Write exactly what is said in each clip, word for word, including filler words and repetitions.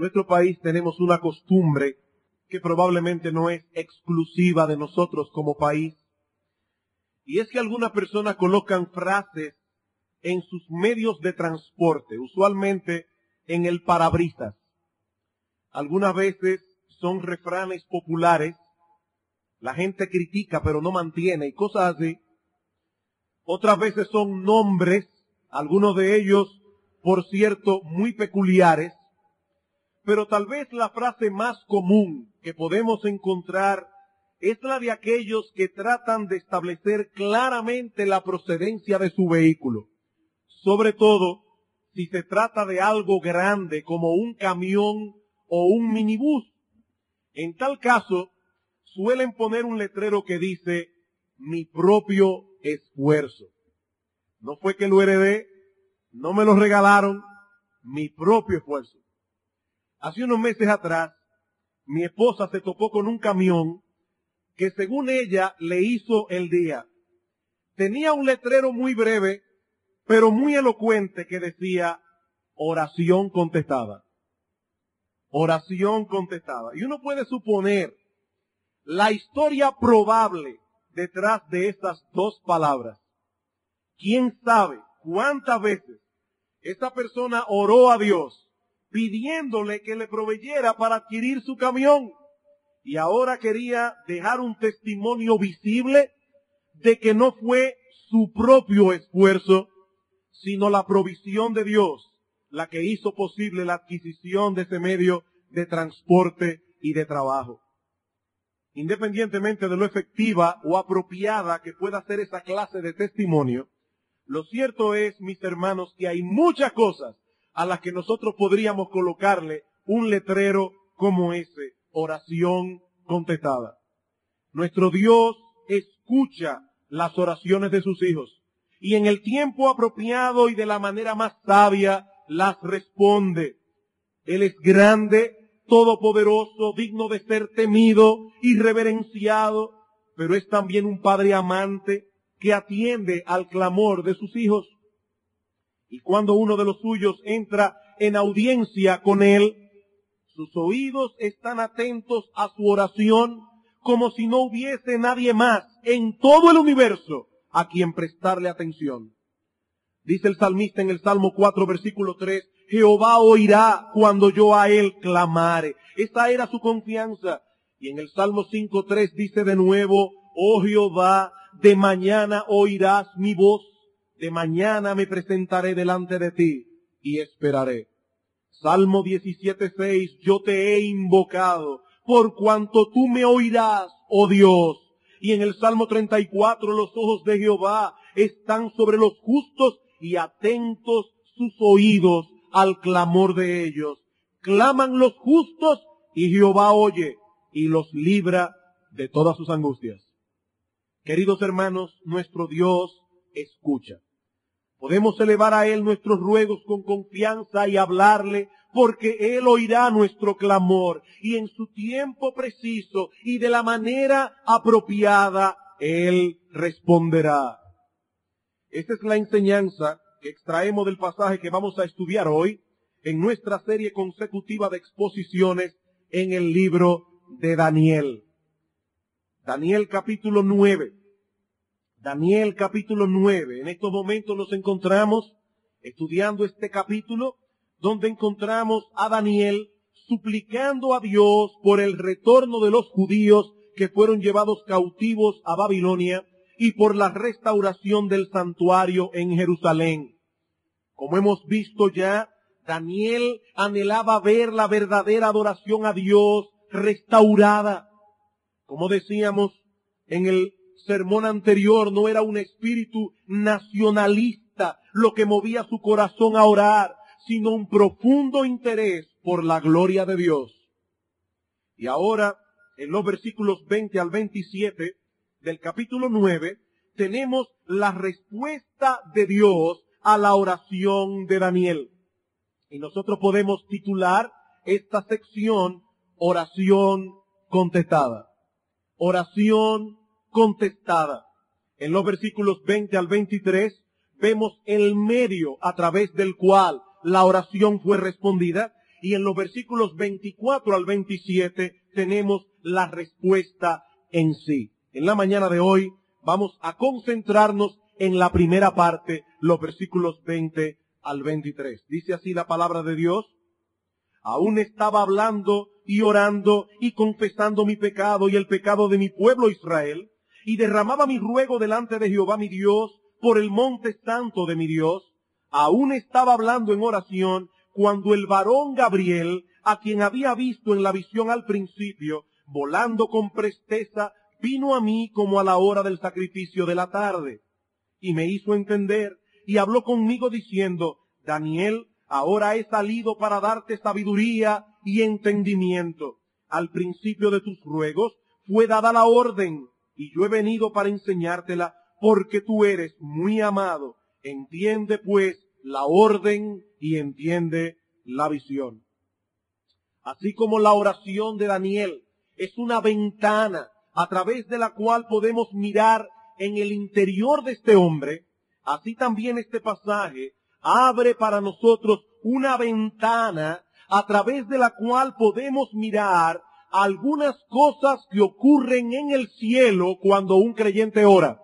nuestro país tenemos una costumbre que probablemente no es exclusiva de nosotros como país, y es que algunas personas colocan frases en sus medios de transporte, usualmente en el parabrisas. Algunas veces son refranes populares, la gente critica pero no mantiene y cosas así. Otras veces son nombres, algunos de ellos, por cierto, muy peculiares, pero tal vez la frase más común que podemos encontrar es la de aquellos que tratan de establecer claramente la procedencia de su vehículo, sobre todo si se trata de algo grande como un camión o un minibús. En tal caso, suelen poner un letrero que dice, mi propio esfuerzo. No fue que lo heredé, no me lo regalaron, mi propio esfuerzo. Hace unos meses atrás, mi esposa se topó con un camión que según ella le hizo el día. Tenía un letrero muy breve, pero muy elocuente que decía, oración contestada. Oración contestada. Y uno puede suponer la historia probable detrás de estas dos palabras. ¿Quién sabe cuántas veces esta persona oró a Dios pidiéndole que le proveyera para adquirir su camión? Y ahora quería dejar un testimonio visible de que no fue su propio esfuerzo, sino la provisión de Dios la que hizo posible la adquisición de ese medio de transporte y de trabajo. Independientemente de lo efectiva o apropiada que pueda ser esa clase de testimonio, lo cierto es, mis hermanos, que hay muchas cosas a las que nosotros podríamos colocarle un letrero como ese, oración contestada. Nuestro Dios escucha las oraciones de sus hijos y en el tiempo apropiado y de la manera más sabia las responde. Él es grande, todopoderoso, digno de ser temido y reverenciado, pero es también un padre amante que atiende al clamor de sus hijos. Y cuando uno de los suyos entra en audiencia con él, sus oídos están atentos a su oración como si no hubiese nadie más en todo el universo a quien prestarle atención. Dice el salmista en el Salmo cuatro, versículo tres, Jehová oirá cuando yo a él clamare. Esta era su confianza. Y en el Salmo cinco, tres dice de nuevo, oh Jehová, de mañana oirás mi voz, de mañana me presentaré delante de ti y esperaré. Salmo diecisiete, seis, yo te he invocado, por cuanto tú me oirás, oh Dios. Y en el Salmo treinta y cuatro, los ojos de Jehová están sobre los justos y atentos sus oídos al clamor de ellos. Claman los justos y Jehová oye y los libra de todas sus angustias. Queridos hermanos, nuestro Dios escucha. Podemos elevar a Él nuestros ruegos con confianza y hablarle, porque Él oirá nuestro clamor y en su tiempo preciso y de la manera apropiada, Él responderá. Esta es la enseñanza que extraemos del pasaje que vamos a estudiar hoy en nuestra serie consecutiva de exposiciones en el libro de Daniel. Daniel capítulo nueve. Daniel capítulo nueve. En estos momentos nos encontramos estudiando este capítulo donde encontramos a Daniel suplicando a Dios por el retorno de los judíos que fueron llevados cautivos a Babilonia y por la restauración del santuario en Jerusalén. Como hemos visto ya, Daniel anhelaba ver la verdadera adoración a Dios restaurada. Como decíamos en el sermón anterior, no era un espíritu nacionalista lo que movía su corazón a orar, sino un profundo interés por la gloria de Dios. Y ahora, en los versículos veinte al veintisiete del capítulo nueve, tenemos la respuesta de Dios a la oración de Daniel. Y nosotros podemos titular esta sección oración contestada. Oración contestada. En los versículos veinte al veintitrés vemos el medio a través del cual la oración fue respondida y en los versículos veinticuatro al veintisiete tenemos la respuesta en sí. En la mañana de hoy vamos a concentrarnos en la primera parte, los versículos veinte al veintitrés. Dice así la palabra de Dios: aún estaba hablando y orando y confesando mi pecado y el pecado de mi pueblo Israel, y derramaba mi ruego delante de Jehová mi Dios por el monte santo de mi Dios. Aún estaba hablando en oración cuando el varón Gabriel, a quien había visto en la visión al principio, volando con presteza, vino a mí como a la hora del sacrificio de la tarde, y me hizo entender, y habló conmigo diciendo: Daniel, ahora he salido para darte sabiduría y entendimiento. Al principio de tus ruegos fue dada la orden, y yo he venido para enseñártela, porque tú eres muy amado. Entiende pues la orden y entiende la visión. Así como la oración de Daniel es una ventana a través de la cual podemos mirar en el interior de este hombre, así también este pasaje abre para nosotros una ventana a través de la cual podemos mirar algunas cosas que ocurren en el cielo cuando un creyente ora.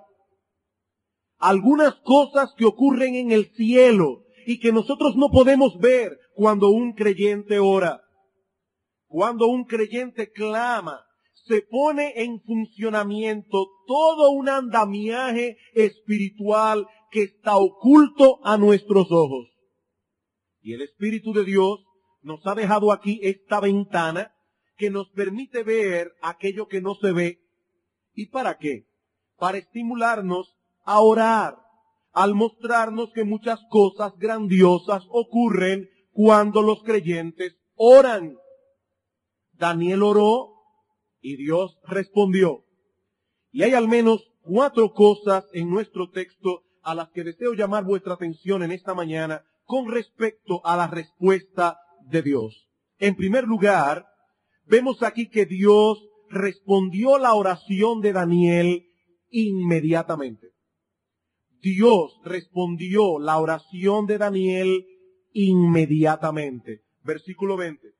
Algunas cosas que ocurren en el cielo y que nosotros no podemos ver cuando un creyente ora. Cuando un creyente clama, se pone en funcionamiento todo un andamiaje espiritual que está oculto a nuestros ojos. Y el Espíritu de Dios nos ha dejado aquí esta ventana que nos permite ver aquello que no se ve. ¿Y para qué? Para estimularnos a orar, al mostrarnos que muchas cosas grandiosas ocurren cuando los creyentes oran. Daniel oró y Dios respondió. Y hay al menos cuatro cosas en nuestro texto a las que deseo llamar vuestra atención en esta mañana con respecto a la respuesta de Dios. En primer lugar, vemos aquí que Dios respondió la oración de Daniel inmediatamente. Dios respondió la oración de Daniel inmediatamente. Versículo veinte.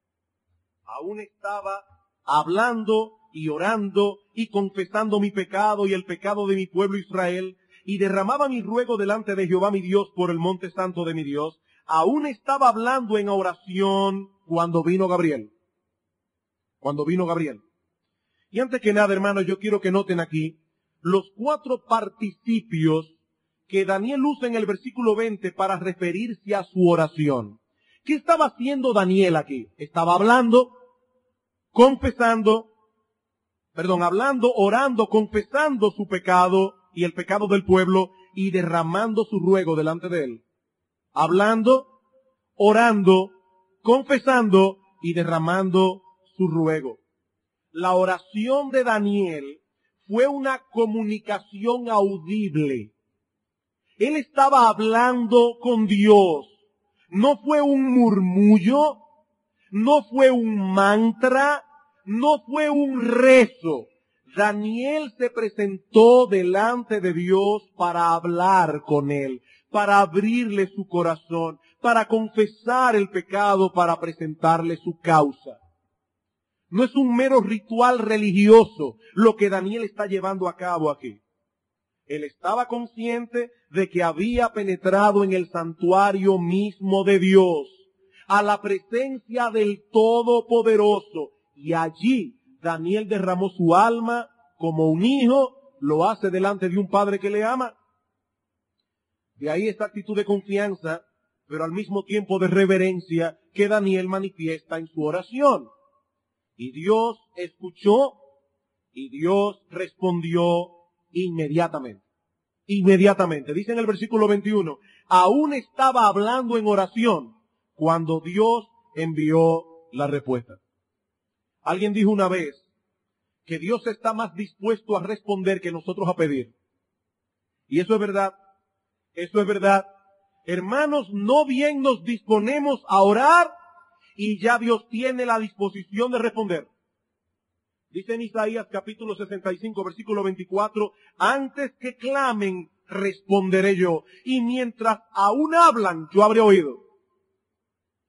Aún estaba hablando y orando y confesando mi pecado y el pecado de mi pueblo Israel, y derramaba mi ruego delante de Jehová mi Dios por el monte santo de mi Dios. Aún estaba hablando en oración cuando vino Gabriel. Cuando vino Gabriel. Y antes que nada, hermanos, yo quiero que noten aquí los cuatro participios que Daniel usa en el versículo veinte para referirse a su oración. ¿Qué estaba haciendo Daniel aquí? Estaba hablando, confesando, perdón, hablando, orando, confesando su pecado y el pecado del pueblo y derramando su ruego delante de él. Hablando, orando, confesando y derramando su ruego. La oración de Daniel fue una comunicación audible. Él estaba hablando con Dios. No fue un murmullo, no fue un mantra, no fue un rezo. Daniel se presentó delante de Dios para hablar con él, para abrirle su corazón, para confesar el pecado, para presentarle su causa. No es un mero ritual religioso lo que Daniel está llevando a cabo aquí. Él estaba consciente de que había penetrado en el santuario mismo de Dios, a la presencia del Todopoderoso, y allí Daniel derramó su alma como un hijo lo hace delante de un padre que le ama. De ahí esta actitud de confianza, pero al mismo tiempo de reverencia que Daniel manifiesta en su oración. Y Dios escuchó y Dios respondió inmediatamente. Inmediatamente. Dice en el versículo veintiuno, aún estaba hablando en oración cuando Dios envió la respuesta. Alguien dijo una vez que Dios está más dispuesto a responder que nosotros a pedir. Y eso es verdad. Eso es verdad. Hermanos, no bien nos disponemos a orar y ya Dios tiene la disposición de responder. Dice en Isaías capítulo sesenta y cinco, versículo veinticuatro, antes que clamen, responderé yo. Y mientras aún hablan, yo habré oído.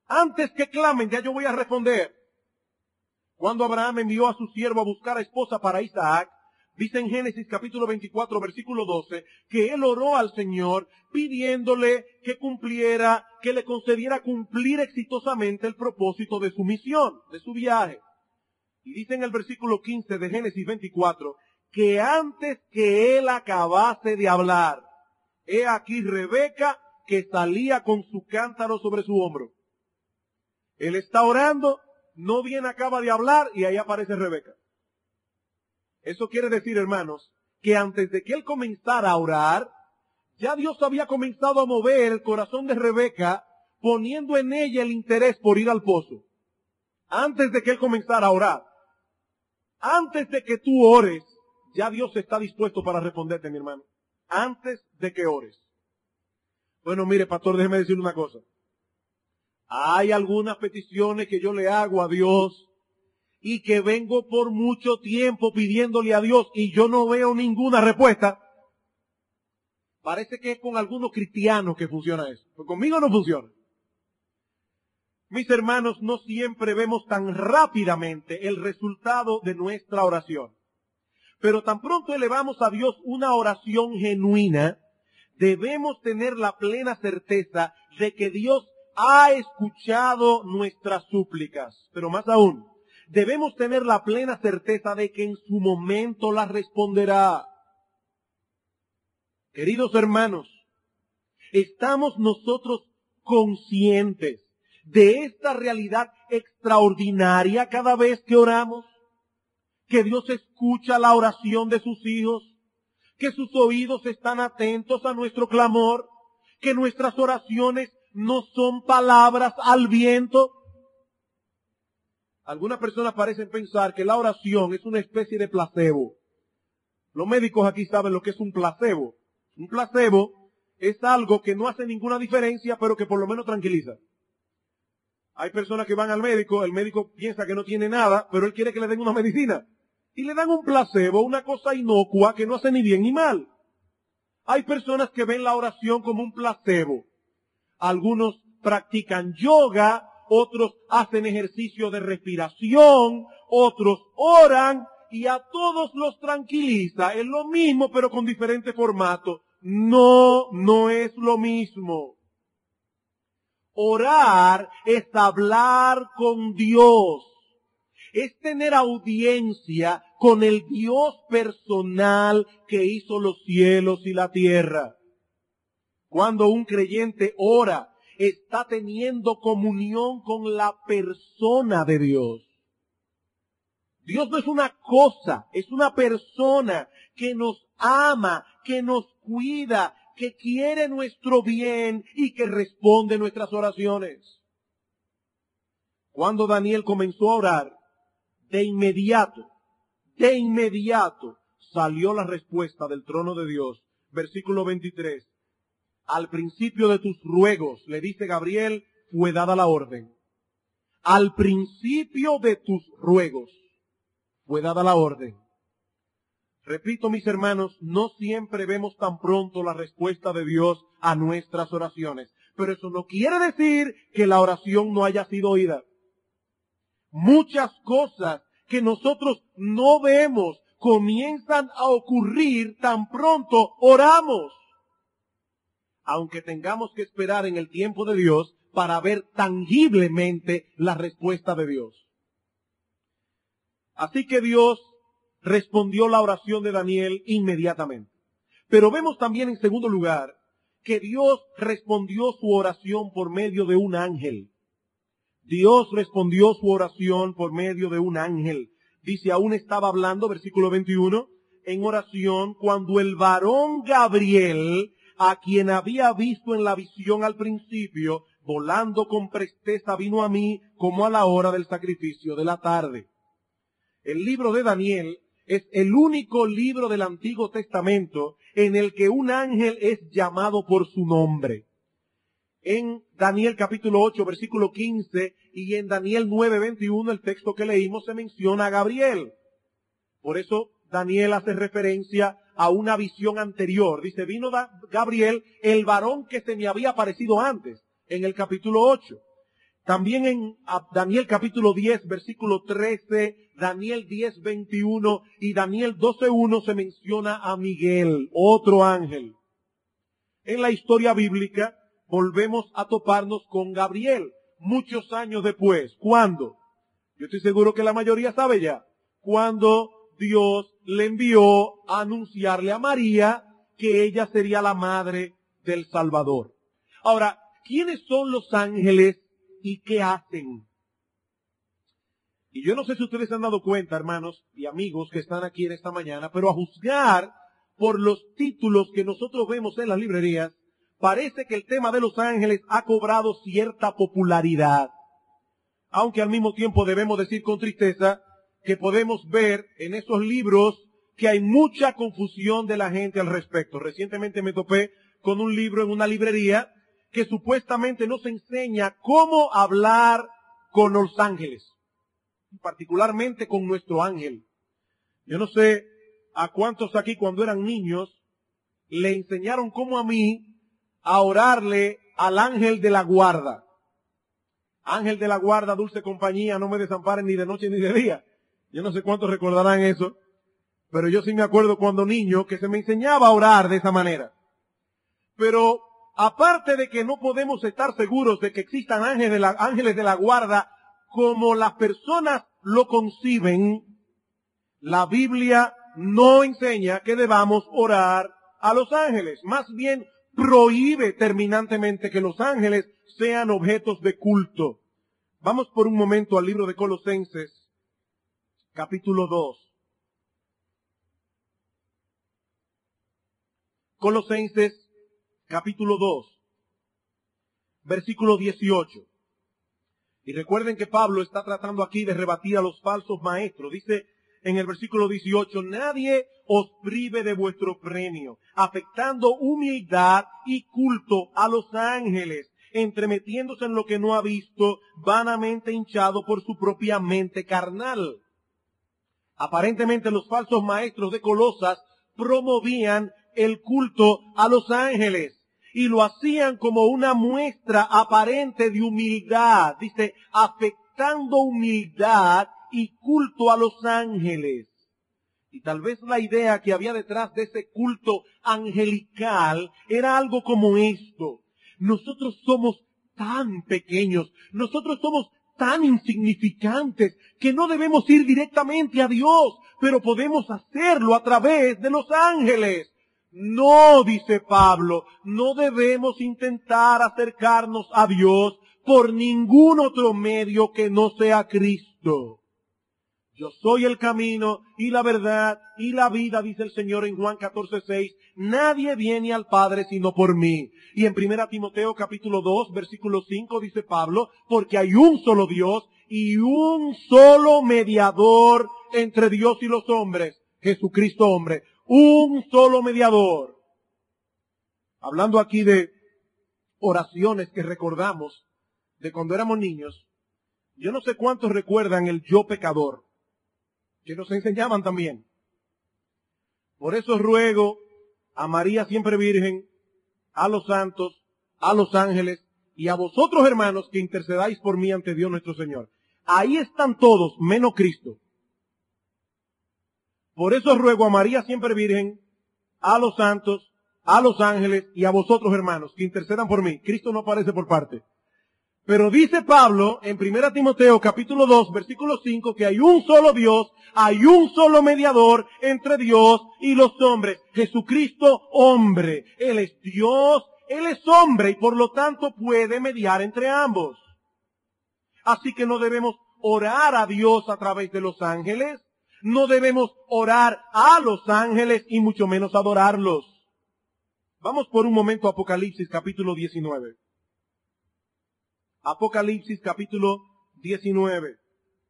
Antes que clamen, ya yo voy a responder. Cuando Abraham envió a su siervo a buscar a esposa para Isaac, dice en Génesis capítulo veinticuatro, versículo doce, que él oró al Señor pidiéndole que cumpliera, que le concediera cumplir exitosamente el propósito de su misión, de su viaje. Y dice en el versículo quince de Génesis veinticuatro, que antes que él acabase de hablar, he aquí Rebeca que salía con su cántaro sobre su hombro. Él está orando, no bien acaba de hablar y ahí aparece Rebeca. Eso quiere decir, hermanos, que antes de que él comenzara a orar, ya Dios había comenzado a mover el corazón de Rebeca, poniendo en ella el interés por ir al pozo. Antes de que él comenzara a orar. Antes de que tú ores, ya Dios está dispuesto para responderte, mi hermano. Antes de que ores. Bueno, mire, pastor, déjeme decirle una cosa. Hay algunas peticiones que yo le hago a Dios y que vengo por mucho tiempo pidiéndole a Dios y yo no veo ninguna respuesta. Parece que es con algunos cristianos que funciona eso. Pero conmigo no funciona. Mis hermanos, no siempre vemos tan rápidamente el resultado de nuestra oración. Pero tan pronto elevamos a Dios una oración genuina, debemos tener la plena certeza de que Dios ha escuchado nuestras súplicas. Pero más aún, debemos tener la plena certeza de que en su momento las responderá. Queridos hermanos, ¿estamos nosotros conscientes de esta realidad extraordinaria cada vez que oramos? Que Dios escucha la oración de sus hijos, que sus oídos están atentos a nuestro clamor, que nuestras oraciones no son palabras al viento. Algunas personas parecen pensar que la oración es una especie de placebo. Los médicos aquí saben lo que es un placebo. Un placebo es algo que no hace ninguna diferencia, pero que por lo menos tranquiliza. Hay personas que van al médico, el médico piensa que no tiene nada, pero él quiere que le den una medicina. Y le dan un placebo, una cosa inocua que no hace ni bien ni mal. Hay personas que ven la oración como un placebo. Algunos practican yoga, otros hacen ejercicio de respiración, otros oran y a todos los tranquiliza. Es lo mismo pero con diferente formato. No, no es lo mismo. Orar es hablar con Dios. Es tener audiencia con el Dios personal que hizo los cielos y la tierra. Cuando un creyente ora, está teniendo comunión con la persona de Dios. Dios no es una cosa, es una persona que nos ama, que nos cuida, que quiere nuestro bien y que responde nuestras oraciones. Cuando Daniel comenzó a orar, de inmediato, de inmediato salió la respuesta del trono de Dios. Versículo veintitrés. Al principio de tus ruegos, le dice Gabriel, fue dada la orden. Al principio de tus ruegos, fue dada la orden. Repito, mis hermanos, no siempre vemos tan pronto la respuesta de Dios a nuestras oraciones. Pero eso no quiere decir que la oración no haya sido oída. Muchas cosas que nosotros no vemos comienzan a ocurrir tan pronto oramos. Aunque tengamos que esperar en el tiempo de Dios para ver tangiblemente la respuesta de Dios. Así que Dios respondió la oración de Daniel inmediatamente. Pero vemos también en segundo lugar que Dios respondió su oración por medio de un ángel. Dios respondió su oración por medio de un ángel. Dice, aún estaba hablando, versículo veintiuno, en oración cuando el varón Gabriel, a quien había visto en la visión al principio, volando con presteza vino a mí como a la hora del sacrificio de la tarde. El libro de Daniel es el único libro del Antiguo Testamento en el que un ángel es llamado por su nombre. En Daniel capítulo ocho, versículo quince, y en Daniel nueve, veintiuno, el texto que leímos, se menciona a Gabriel. Por eso Daniel hace referencia a una visión anterior. Dice, vino Gabriel, el varón que se me había aparecido antes, en el capítulo ocho. También en Daniel capítulo diez, versículo trece, Daniel diez, veintiuno y Daniel doce, uno se menciona a Miguel, otro ángel. En la historia bíblica volvemos a toparnos con Gabriel muchos años después. ¿Cuándo? Yo estoy seguro que la mayoría sabe ya. Cuando Dios le envió a anunciarle a María que ella sería la madre del Salvador. Ahora, ¿quiénes son los ángeles y qué hacen? Y yo no sé si ustedes se han dado cuenta, hermanos y amigos que están aquí en esta mañana, pero a juzgar por los títulos que nosotros vemos en las librerías, parece que el tema de los ángeles ha cobrado cierta popularidad. Aunque al mismo tiempo debemos decir con tristeza que podemos ver en esos libros que hay mucha confusión de la gente al respecto. Recientemente me topé con un libro en una librería que supuestamente nos enseña cómo hablar con los ángeles, particularmente con nuestro ángel. Yo no sé a cuántos aquí cuando eran niños le enseñaron como a mí a orarle al ángel de la guarda. Ángel de la guarda, dulce compañía, no me desamparen ni de noche ni de día. Yo no sé cuántos recordarán eso, pero yo sí me acuerdo cuando niño que se me enseñaba a orar de esa manera. Pero aparte de que no podemos estar seguros de que existan ángeles de la, ángeles de la guarda como las personas lo conciben, la Biblia no enseña que debamos orar a los ángeles. Más bien prohíbe terminantemente que los ángeles sean objetos de culto. Vamos por un momento al libro de Colosenses, capítulo dos. Colosenses, capítulo dos, versículo dieciocho. Y recuerden que Pablo está tratando aquí de rebatir a los falsos maestros. Dice en el versículo dieciocho, nadie os prive de vuestro premio, afectando humildad y culto a los ángeles, entremetiéndose en lo que no ha visto, vanamente hinchado por su propia mente carnal. Aparentemente los falsos maestros de Colosas promovían el culto a los ángeles y lo hacían como una muestra aparente de humildad. Dice, afectando humildad y culto a los ángeles. Y tal vez la idea que había detrás de ese culto angelical era algo como esto. Nosotros somos tan pequeños, nosotros somos tan insignificantes que no debemos ir directamente a Dios, pero podemos hacerlo a través de los ángeles. No, dice Pablo, no debemos intentar acercarnos a Dios por ningún otro medio que no sea Cristo. Yo soy el camino y la verdad y la vida, dice el Señor en Juan catorce, seis. Nadie viene al Padre sino por mí. Y en primera Timoteo capítulo dos, versículo cinco dice Pablo, porque hay un solo Dios y un solo mediador entre Dios y los hombres, Jesucristo hombre. Un solo mediador. Hablando aquí de oraciones que recordamos de cuando éramos niños, yo no sé cuántos recuerdan el yo pecador, que nos enseñaban también. Por eso ruego a María siempre Virgen, a los santos, a los ángeles y a vosotros hermanos que intercedáis por mí ante Dios nuestro Señor. Ahí están todos, menos Cristo. Por eso ruego a María siempre Virgen, a los santos, a los ángeles y a vosotros hermanos que intercedan por mí. Cristo no aparece por parte. Pero dice Pablo en primera Timoteo capítulo dos versículo cinco que hay un solo Dios, hay un solo mediador entre Dios y los hombres. Jesucristo hombre. Él es Dios, Él es hombre y por lo tanto puede mediar entre ambos. Así que no debemos orar a Dios a través de los ángeles. No debemos orar a los ángeles y mucho menos adorarlos. Vamos por un momento a Apocalipsis capítulo diecinueve. Apocalipsis capítulo diecinueve.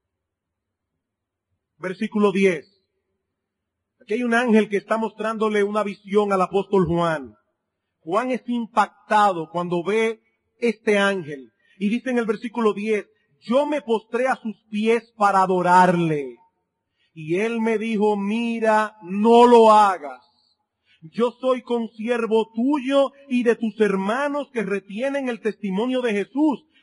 Versículo diez. Aquí hay un ángel que está mostrándole una visión al apóstol Juan. Juan es impactado cuando ve este ángel. Y dice en el versículo diez, yo me postré a sus pies para adorarle. Y él me dijo, mira, no lo hagas. Yo soy consiervo tuyo y de tus hermanos que retienen el testimonio de Jesús.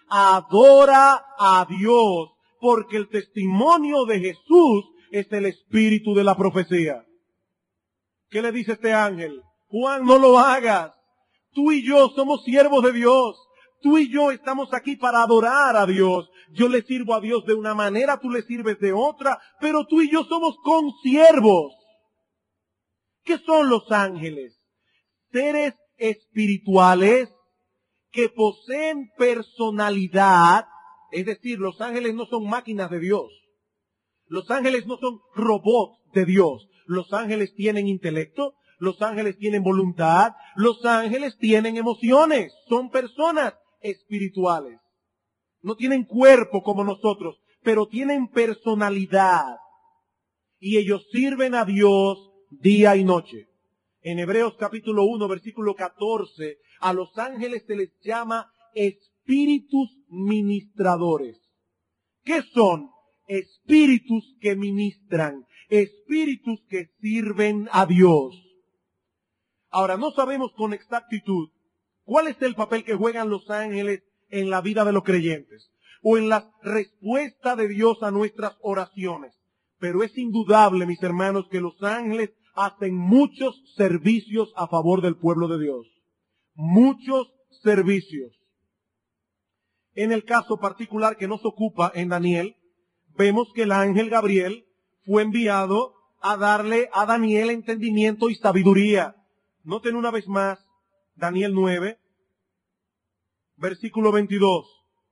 adora a Dios, porque el testimonio de Jesús es el espíritu de la profecía. ¿Qué le dice este ángel? Juan, no lo hagas. Tú y yo somos siervos de Dios. Tú y yo estamos aquí para adorar a Dios. Yo le sirvo a Dios de una manera, tú le sirves de otra, pero tú y yo somos consiervos. ¿Qué son los ángeles? Seres espirituales que poseen personalidad, es decir, los ángeles no son máquinas de Dios. Los ángeles no son robots de Dios. Los ángeles tienen intelecto, los ángeles tienen voluntad, los ángeles tienen emociones, son personas espirituales. No tienen cuerpo como nosotros, pero tienen personalidad. Y ellos sirven a Dios día y noche. En Hebreos capítulo uno, versículo catorce, a los ángeles se les llama espíritus ministradores. ¿Qué son? Espíritus que ministran, espíritus que sirven a Dios. Ahora, no sabemos con exactitud cuál es el papel que juegan los ángeles en la vida de los creyentes o en la respuesta de Dios a nuestras oraciones. Pero es indudable, mis hermanos, que los ángeles hacen muchos servicios a favor del pueblo de Dios. Muchos servicios. En el caso particular que nos ocupa en Daniel, vemos que el ángel Gabriel fue enviado a darle a Daniel entendimiento y sabiduría. Noten una vez más, Daniel nueve, versículo veintidós.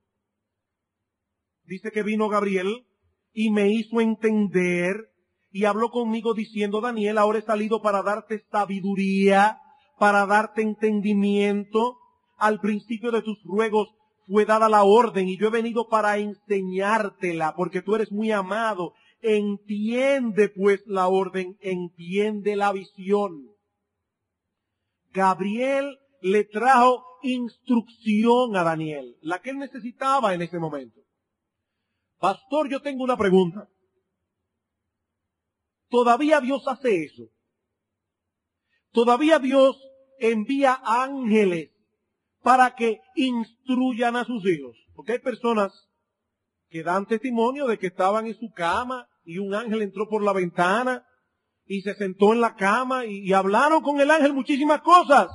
Dice que vino Gabriel y me hizo entender y habló conmigo diciendo, Daniel, ahora he salido para darte sabiduría, para darte entendimiento. Al principio de tus ruegos fue dada la orden y yo he venido para enseñártela, porque tú eres muy amado. Entiende pues la orden, entiende la visión. Gabriel le trajo instrucción a Daniel, la que él necesitaba en ese momento. Pastor, yo tengo una pregunta. ¿Todavía Dios hace eso? ¿Todavía Dios envía ángeles para que instruyan a sus hijos? Porque hay personas que dan testimonio de que estaban en su cama y un ángel entró por la ventana y se sentó en la cama y, y hablaron con el ángel muchísimas cosas.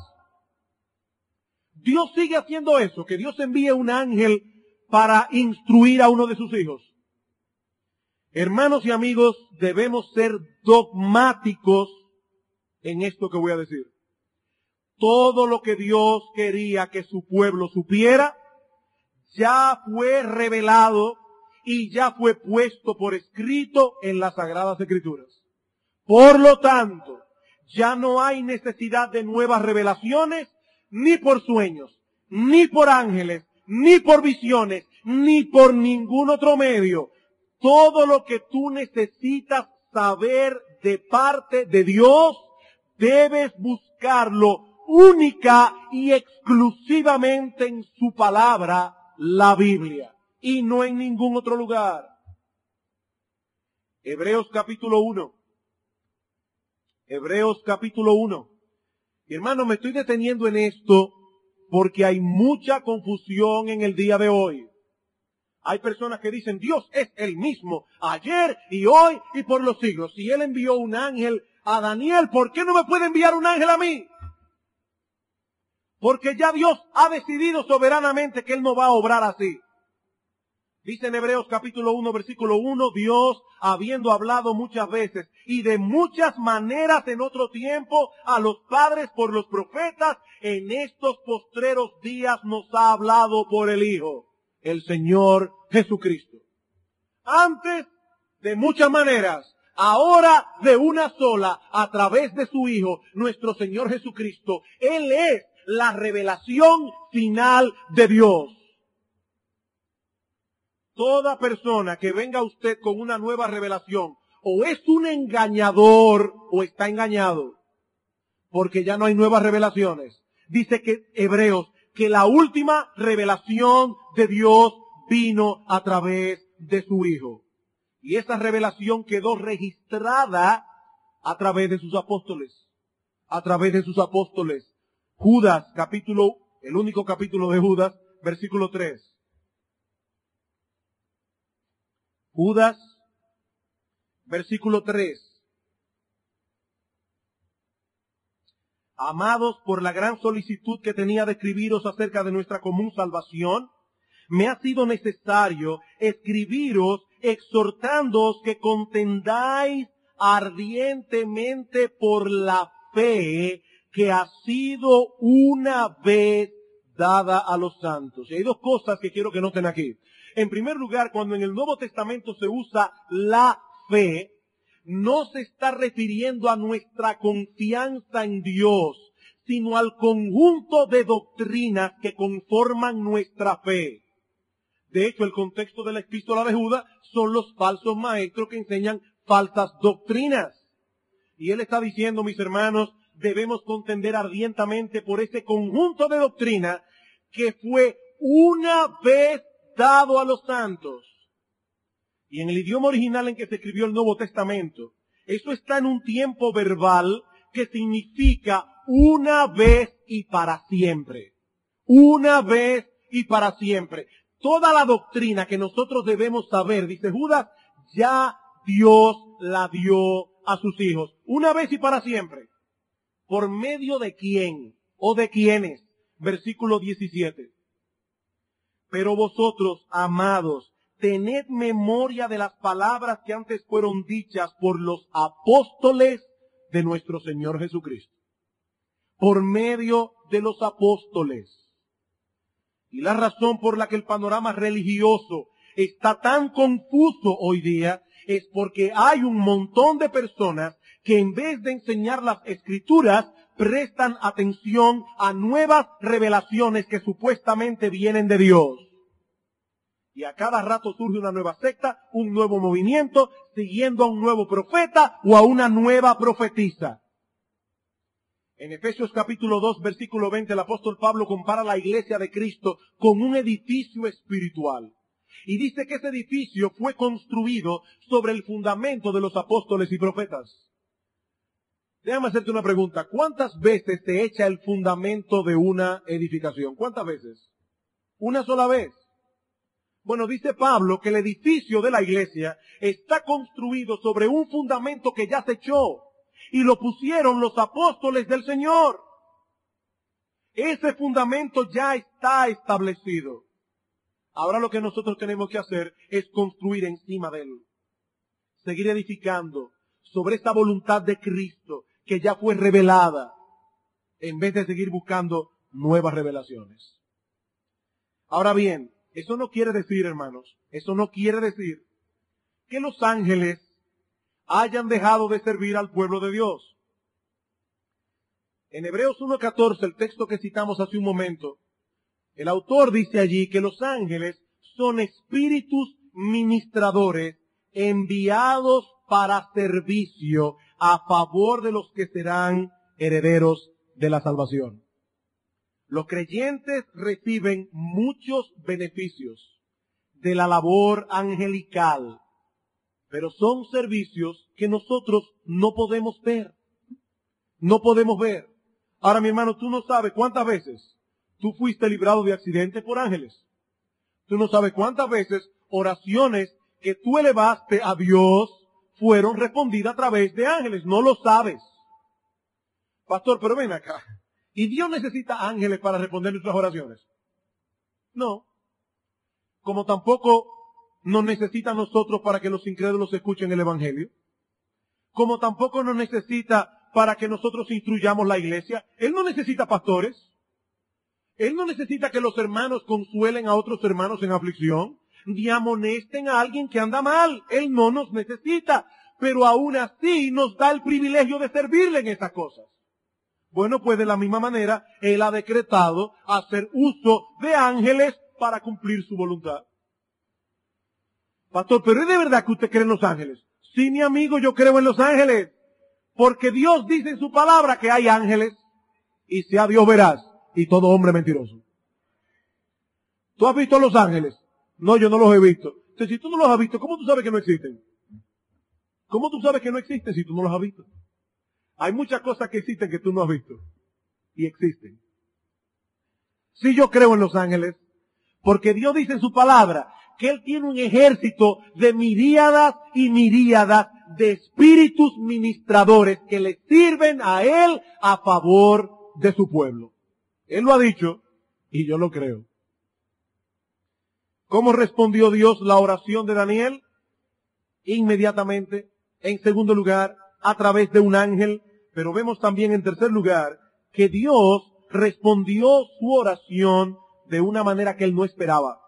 Dios sigue haciendo eso, que Dios envíe un ángel para instruir a uno de sus hijos. Hermanos y amigos, debemos ser dogmáticos en esto que voy a decir. Todo lo que Dios quería que su pueblo supiera, ya fue revelado y ya fue puesto por escrito en las Sagradas Escrituras. Por lo tanto, ya no hay necesidad de nuevas revelaciones, ni por sueños, ni por ángeles, ni por visiones, ni por ningún otro medio. Todo lo que tú necesitas saber de parte de Dios, debes buscarlo única y exclusivamente en su palabra, la Biblia, y no en ningún otro lugar. Hebreos capítulo uno. Hebreos capítulo uno. Y hermano, me estoy deteniendo en esto porque hay mucha confusión en el día de hoy. Hay personas que dicen, Dios es el mismo, ayer y hoy y por los siglos. Si Él envió un ángel a Daniel, ¿por qué no me puede enviar un ángel a mí? Porque ya Dios ha decidido soberanamente que Él no va a obrar así. Dice en Hebreos capítulo uno, versículo uno, Dios, habiendo hablado muchas veces y de muchas maneras en otro tiempo a los padres por los profetas, en estos postreros días nos ha hablado por el Hijo, el Señor Jesucristo. Antes, de muchas maneras, ahora de una sola, a través de su Hijo, nuestro Señor Jesucristo. Él es la revelación final de Dios. Toda persona que venga a usted con una nueva revelación, o es un engañador, o está engañado, porque ya no hay nuevas revelaciones. Dice que Hebreos, que la última revelación de Dios vino a través de su Hijo. Y esa revelación quedó registrada a través de sus apóstoles. A través de sus apóstoles. Judas, capítulo, el único capítulo de Judas, versículo tres. Judas, versículo tres. Amados, por la gran solicitud que tenía de escribiros acerca de nuestra común salvación, me ha sido necesario escribiros exhortándoos que contendáis ardientemente por la fe que ha sido una vez dada a los santos. Y hay dos cosas que quiero que noten aquí. En primer lugar, cuando en el Nuevo Testamento se usa la fe, no se está refiriendo a nuestra confianza en Dios, sino al conjunto de doctrinas que conforman nuestra fe. De hecho, el contexto de la epístola de Judas son los falsos maestros que enseñan falsas doctrinas. Y él está diciendo, mis hermanos, debemos contender ardientemente por ese conjunto de doctrinas que fue una vez dado a los santos. Y en el idioma original en que se escribió el Nuevo Testamento, eso está en un tiempo verbal que significa una vez y para siempre. Una vez y para siempre. Toda la doctrina que nosotros debemos saber, dice Judas, ya Dios la dio a sus hijos. Una vez y para siempre. ¿Por medio de quién o de quiénes? Versículo diecisiete. Pero vosotros, amados, tened memoria de las palabras que antes fueron dichas por los apóstoles de nuestro Señor Jesucristo. Por medio de los apóstoles. Y la razón por la que el panorama religioso está tan confuso hoy día es porque hay un montón de personas que en vez de enseñar las escrituras prestan atención a nuevas revelaciones que supuestamente vienen de Dios. Y a cada rato surge una nueva secta, un nuevo movimiento, siguiendo a un nuevo profeta o a una nueva profetisa. En Efesios capítulo dos, versículo veinte, el apóstol Pablo compara la iglesia de Cristo con un edificio espiritual. Y dice que ese edificio fue construido sobre el fundamento de los apóstoles y profetas. Déjame hacerte una pregunta. ¿Cuántas veces se echa el fundamento de una edificación? ¿Cuántas veces? Una sola vez. Bueno, dice Pablo que el edificio de la iglesia está construido sobre un fundamento que ya se echó y lo pusieron los apóstoles del Señor. Ese fundamento ya está establecido. Ahora lo que nosotros tenemos que hacer es construir encima de él. Seguir edificando sobre esta voluntad de Cristo que ya fue revelada, en vez de seguir buscando nuevas revelaciones. Ahora bien, eso no quiere decir, hermanos, eso no quiere decir que los ángeles hayan dejado de servir al pueblo de Dios. En Hebreos uno catorce, el texto que citamos hace un momento, el autor dice allí que los ángeles son espíritus ministradores enviados para servicio a favor de los que serán herederos de la salvación. Los creyentes reciben muchos beneficios de la labor angelical, pero son servicios que nosotros no podemos ver. No podemos ver. Ahora, mi hermano, tú no sabes cuántas veces tú fuiste librado de accidentes por ángeles. Tú no sabes cuántas veces oraciones que tú elevaste a Dios fueron respondidas a través de ángeles. No lo sabes. Pastor, pero ven acá. ¿Y Dios necesita ángeles para responder nuestras oraciones? No. Como tampoco nos necesita a nosotros para que los incrédulos escuchen el Evangelio. Como tampoco nos necesita para que nosotros instruyamos la iglesia. Él no necesita pastores. Él no necesita que los hermanos consuelen a otros hermanos en aflicción, ni amonesten a alguien que anda mal. Él no nos necesita, pero aún así nos da el privilegio de servirle en estas cosas. Bueno, pues de la misma manera, Él ha decretado hacer uso de ángeles para cumplir su voluntad. Pastor, ¿pero es de verdad que usted cree en los ángeles? Sí, mi amigo, yo creo en los ángeles. Porque Dios dice en su palabra que hay ángeles, y sea Dios veraz, y todo hombre mentiroso. ¿Tú has visto a los ángeles? No, yo no los he visto. Entonces, si tú no los has visto, ¿cómo tú sabes que no existen? ¿Cómo tú sabes que no existen si tú no los has visto? Hay muchas cosas que existen que tú no has visto. Y existen. Sí, yo creo en los ángeles. Porque Dios dice en su palabra que Él tiene un ejército de miríadas y miríadas de espíritus ministradores que le sirven a Él a favor de su pueblo. Él lo ha dicho y yo lo creo. ¿Cómo respondió Dios la oración de Daniel? Inmediatamente. En segundo lugar, a través de un ángel. Pero vemos también en tercer lugar que Dios respondió su oración de una manera que él no esperaba.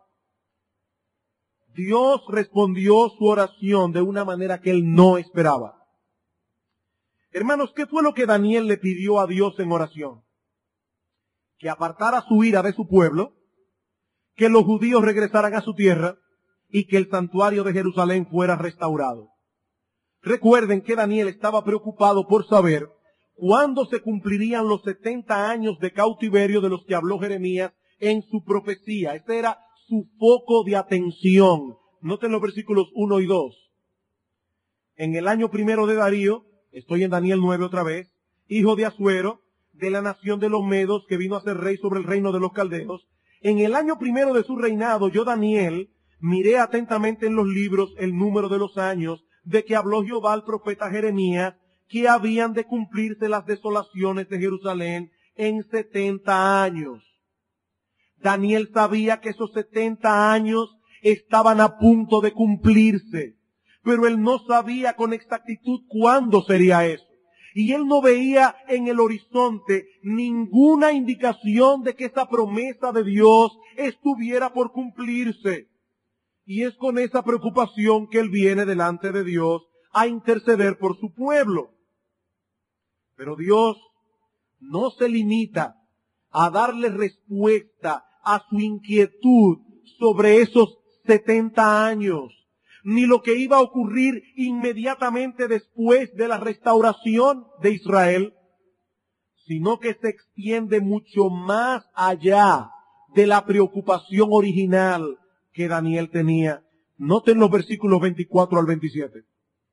Dios respondió su oración de una manera que él no esperaba. Hermanos, ¿qué fue lo que Daniel le pidió a Dios en oración? Que apartara su ira de su pueblo, que los judíos regresaran a su tierra y que el santuario de Jerusalén fuera restaurado. Recuerden que Daniel estaba preocupado por saber cuándo se cumplirían los setenta años de cautiverio de los que habló Jeremías en su profecía. Este era su foco de atención. Noten los versículos uno y dos. En el año primero de Darío, estoy en Daniel nueve otra vez, hijo de Asuero, de la nación de los Medos, que vino a ser rey sobre el reino de los caldeos. En el año primero de su reinado, yo, Daniel, miré atentamente en los libros el número de los años de que habló Jehová al profeta Jeremías, que habían de cumplirse las desolaciones de Jerusalén en setenta años. Daniel sabía que esos setenta años estaban a punto de cumplirse, pero él no sabía con exactitud cuándo sería eso. Y él no veía en el horizonte ninguna indicación de que esa promesa de Dios estuviera por cumplirse. Y es con esa preocupación que él viene delante de Dios a interceder por su pueblo. Pero Dios no se limita a darle respuesta a su inquietud sobre esos setenta años, ni lo que iba a ocurrir inmediatamente después de la restauración de Israel, sino que se extiende mucho más allá de la preocupación original que Daniel tenía. Noten los versículos veinticuatro al veintisiete.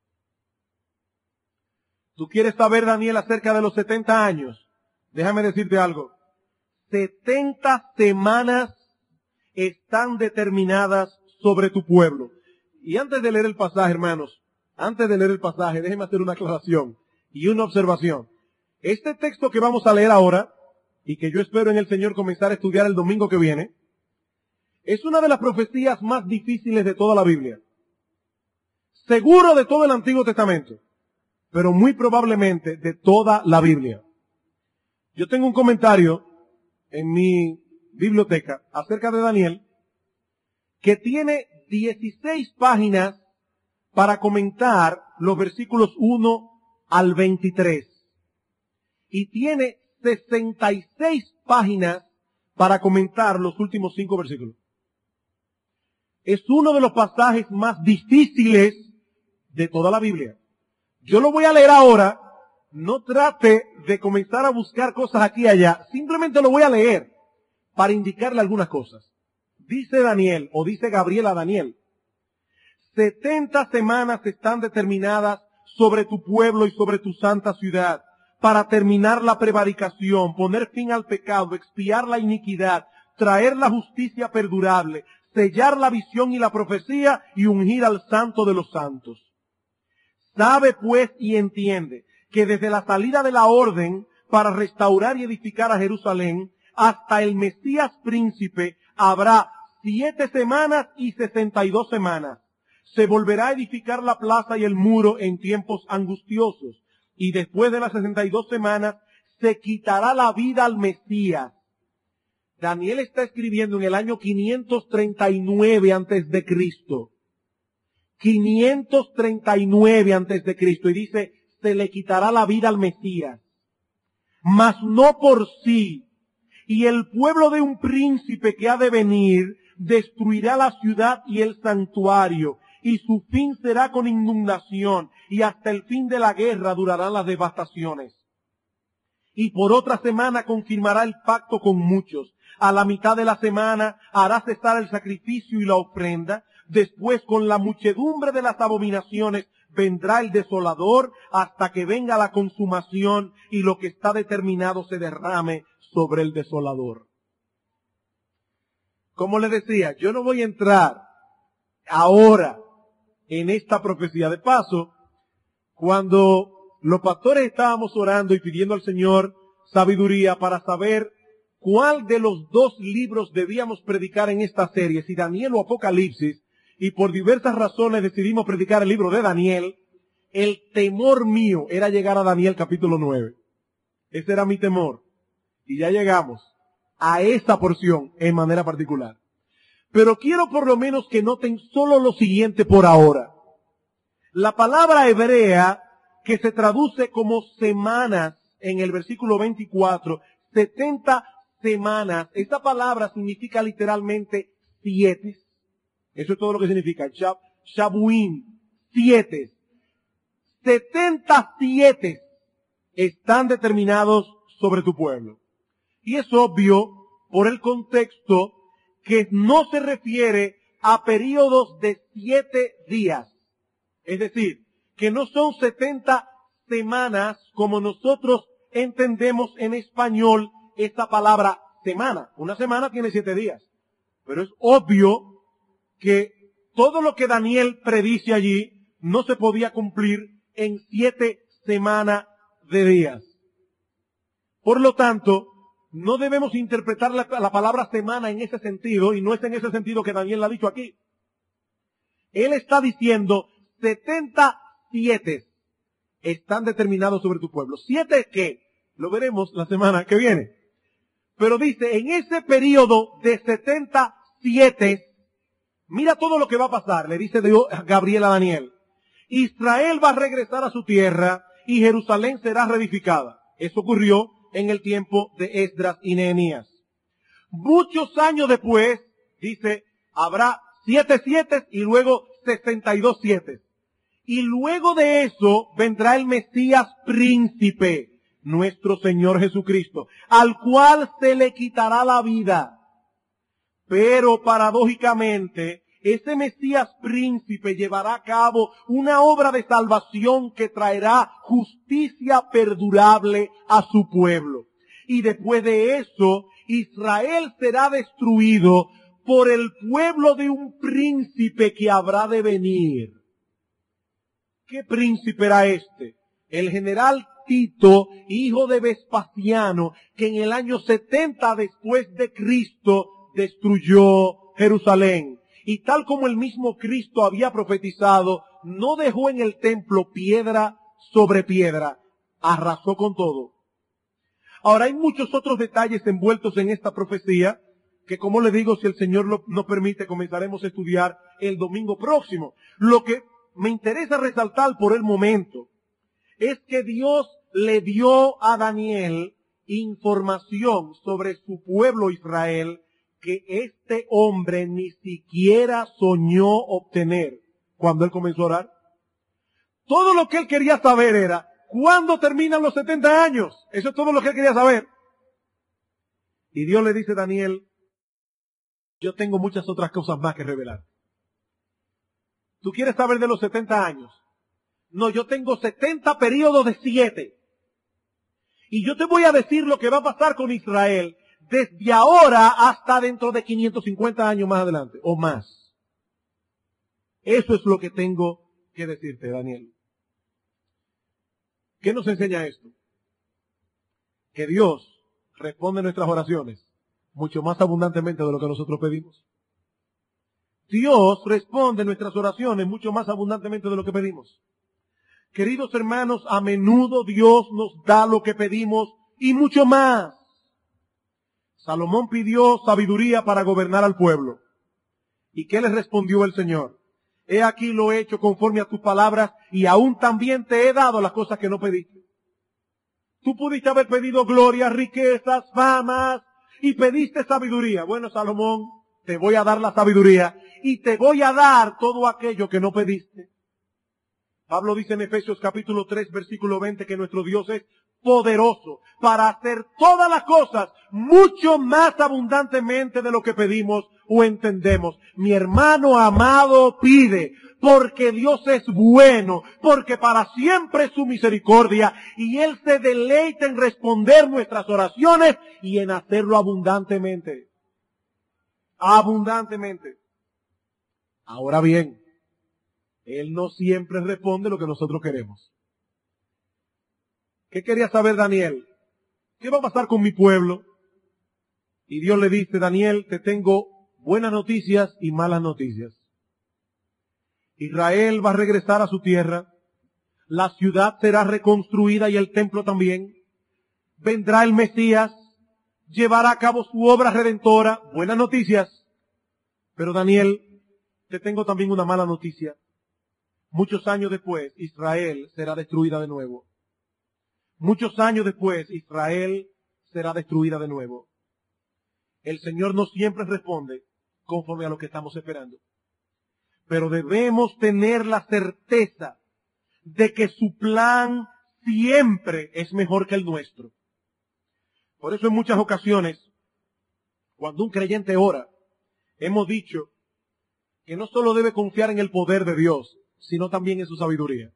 ¿Tú quieres saber, Daniel, acerca de los setenta años? Déjame decirte algo. setenta semanas están determinadas sobre tu pueblo. Y antes de leer el pasaje, hermanos, antes de leer el pasaje, déjenme hacer una aclaración y una observación. Este texto que vamos a leer ahora, y que yo espero en el Señor comenzar a estudiar el domingo que viene, es una de las profecías más difíciles de toda la Biblia. Seguro de todo el Antiguo Testamento, pero muy probablemente de toda la Biblia. Yo tengo un comentario en mi biblioteca acerca de Daniel que tiene dieciséis páginas para comentar los versículos uno al veintitrés. Y tiene sesenta y seis páginas para comentar los últimos cinco versículos. Es uno de los pasajes más difíciles de toda la Biblia. Yo lo voy a leer ahora. No trate de comenzar a buscar cosas aquí y allá. Simplemente lo voy a leer para indicarle algunas cosas. Dice Daniel, o dice Gabriel a Daniel, setenta semanas están determinadas sobre tu pueblo y sobre tu santa ciudad, para terminar la prevaricación, poner fin al pecado, expiar la iniquidad, traer la justicia perdurable, sellar la visión y la profecía y ungir al santo de los santos. Sabe pues y entiende que desde la salida de la orden para restaurar y edificar a Jerusalén hasta el Mesías príncipe habrá siete semanas y sesenta y dos semanas. Se volverá a edificar la plaza y el muro en tiempos angustiosos. Y después de las sesenta y dos semanas se quitará la vida al Mesías. Daniel está escribiendo en el año quinientos treinta y nueve antes de Cristo. quinientos treinta y nueve antes de Cristo. Y dice, se le quitará la vida al Mesías. Mas no por sí. Y el pueblo de un príncipe que ha de venir destruirá la ciudad y el santuario. Y su fin será con inundación. Y hasta el fin de la guerra durarán las devastaciones. Y por otra semana confirmará el pacto con muchos. A la mitad de la semana hará cesar el sacrificio y la ofrenda. Después, con la muchedumbre de las abominaciones, vendrá el desolador hasta que venga la consumación y lo que está determinado se derrame sobre el desolador. Como les decía, yo no voy a entrar ahora en esta profecía. De paso, cuando los pastores estábamos orando y pidiendo al Señor sabiduría para saber cuál de los dos libros debíamos predicar en esta serie, si Daniel o Apocalipsis, y por diversas razones decidimos predicar el libro de Daniel, el temor mío era llegar a Daniel capítulo nueve. Ese era mi temor. Y ya llegamos a esta porción en manera particular. Pero quiero por lo menos que noten solo lo siguiente por ahora. La palabra hebrea que se traduce como semanas en el versículo veinticuatro, setenta semanas, esta palabra significa literalmente siete. Eso es todo lo que significa. Shab, shabuim, siete. setenta siete están determinados sobre tu pueblo. Y es obvio por el contexto que no se refiere a periodos de siete días. Es decir, que no son setenta semanas como nosotros entendemos en español esta palabra semana. Una semana tiene siete días. Pero es obvio que todo lo que Daniel predice allí no se podía cumplir en siete semanas de días. Por lo tanto, no debemos interpretar la, la palabra semana en ese sentido, y no es en ese sentido que Daniel la ha dicho aquí. Él está diciendo setenta siete están determinados sobre tu pueblo. ¿Siete qué? Lo veremos la semana que viene. Pero dice, en ese periodo de setenta siete, mira todo lo que va a pasar, le dice Dios, Gabriel a Daniel. Israel va a regresar a su tierra y Jerusalén será reedificada. Eso ocurrió en el tiempo de Esdras y Nehemías. Muchos años después, dice, habrá siete siete y luego sesenta y dos siete. Y luego de eso vendrá el Mesías príncipe, nuestro Señor Jesucristo, al cual se le quitará la vida. Pero paradójicamente, ese Mesías príncipe llevará a cabo una obra de salvación que traerá justicia perdurable a su pueblo. Y después de eso, Israel será destruido por el pueblo de un príncipe que habrá de venir. ¿Qué príncipe era este? El general Tito, hijo de Vespasiano, que en el año setenta después de Cristo destruyó Jerusalén. Y tal como el mismo Cristo había profetizado, no dejó en el templo piedra sobre piedra, arrasó con todo. Ahora hay muchos otros detalles envueltos en esta profecía, que como le digo, si el Señor lo, nos permite, comenzaremos a estudiar el domingo próximo. Lo que me interesa resaltar por el momento es que Dios le dio a Daniel información sobre su pueblo Israel que este hombre ni siquiera soñó obtener cuando él comenzó a orar. Todo lo que él quería saber era, ¿cuándo terminan los setenta años? Eso es todo lo que él quería saber. Y Dios le dice a Daniel, yo tengo muchas otras cosas más que revelar. ¿Tú quieres saber de los setenta años? No, yo tengo setenta periodos de siete. Y yo te voy a decir lo que va a pasar con Israel desde ahora hasta dentro de quinientos cincuenta años más adelante, o más. Eso es lo que tengo que decirte, Daniel. ¿Qué nos enseña esto? Que Dios responde nuestras oraciones mucho más abundantemente de lo que nosotros pedimos. Dios responde nuestras oraciones mucho más abundantemente de lo que pedimos. Queridos hermanos, a menudo Dios nos da lo que pedimos y mucho más. Salomón pidió sabiduría para gobernar al pueblo. ¿Y qué le respondió el Señor? He aquí lo he hecho conforme a tus palabras y aún también te he dado las cosas que no pediste. Tú pudiste haber pedido gloria, riquezas, famas y pediste sabiduría. Bueno, Salomón, te voy a dar la sabiduría y te voy a dar todo aquello que no pediste. Pablo dice en Efesios capítulo tres, versículo veinte, que nuestro Dios es poderoso para hacer todas las cosas mucho más abundantemente de lo que pedimos o entendemos. Mi hermano amado pide, porque Dios es bueno, porque para siempre es su misericordia, y Él se deleita en responder nuestras oraciones y en hacerlo abundantemente. Abundantemente. Ahora bien, Él no siempre responde lo que nosotros queremos. ¿Qué quería saber Daniel? ¿Qué va a pasar con mi pueblo? Y Dios le dice, Daniel, te tengo buenas noticias y malas noticias. Israel va a regresar a su tierra, la ciudad será reconstruida y el templo también. Vendrá el Mesías, llevará a cabo su obra redentora. Buenas noticias. Pero Daniel, te tengo también una mala noticia. Muchos años después, Israel será destruida de nuevo. Muchos años después, Israel será destruida de nuevo. El Señor no siempre responde conforme a lo que estamos esperando. Pero debemos tener la certeza de que su plan siempre es mejor que el nuestro. Por eso en muchas ocasiones, cuando un creyente ora, hemos dicho que no solo debe confiar en el poder de Dios, sino también en su sabiduría.